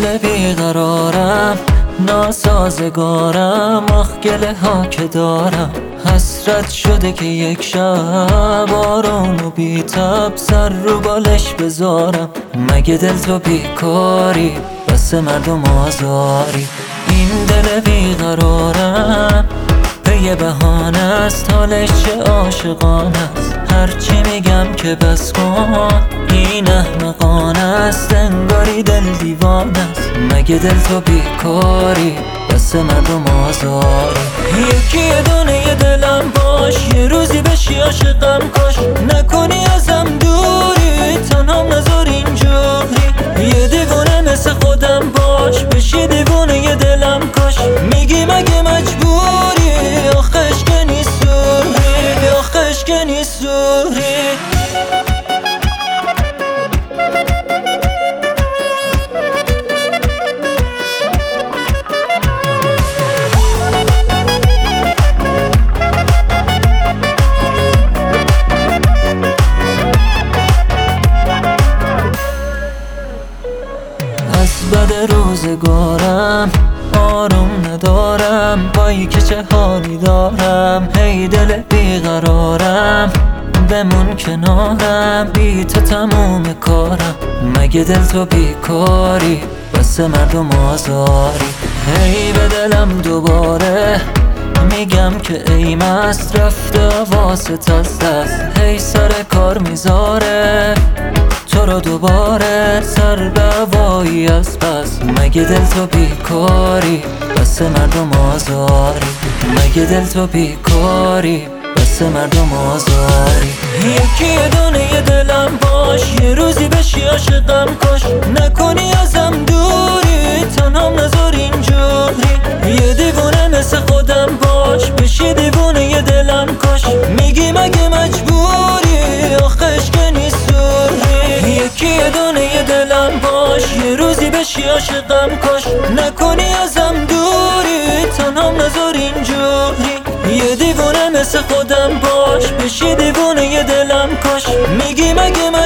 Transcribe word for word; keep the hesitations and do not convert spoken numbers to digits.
دل بیقرارم، ناسازگارم، آخ گله ها که دارم. حسرت شده که یک شب آروم و بی تب سر رو بالش بذارم. مگه دل تو بیکاری بس مردم آزاری؟ این دل بیقرارم یه بهانه است، حالش چه عاشقانه است. هرچی میگم که بس کن این احمقانه است، انگاری دل دیوانه است. مگه دل تو بیکاری بس مردم آزاری؟ یکی یه دونه یه دلم باش، یه روزی بشی عاشقم کاش. نکنی ازم دوری تنهام نذار اینجوری. یه دیوونه مثل خودم باش، بشی دیوونه یه دلم کاش. میگی مگه مجبوری؟ آخش که نیست سوری، آخش که نیست سوری. از بد روزگارم آروم ندارم، وای که چه حالی دارم. هی دل بیقرارم بمون کنارم، بی تو تموم کارم. مگه دل تو بیکاری بس مردم آزاری؟ هی به دلم دوباره میگم که ای مست رفته واسط از دست. هی سر کار میذاره تو رو دوباره سر به هوایی از پس. مگه دل تو بیکاری بس مردم آزاری؟ مگه دل تو بیکاری بس مردم آزاری؟ یکی یه دونه یه دلم باش، یه روزی بشی عاشقم کاش. نکنی ازم دوری تنهام نذار اینجوری. یه دیوونه مثل خودم باش، بشی دیوونه یه دلم کاش. میگی مگه مجبوری؟ آخش که نیست سوری. یکی یه دونه یه دلم باش، یه روزی بشی عاشقم کاش. نکنی ازم دوری تنهام نذار اینجوری. یه دیوونه مثل خودم باش، بشی دیوونه یه دلم کاش. میگی مگه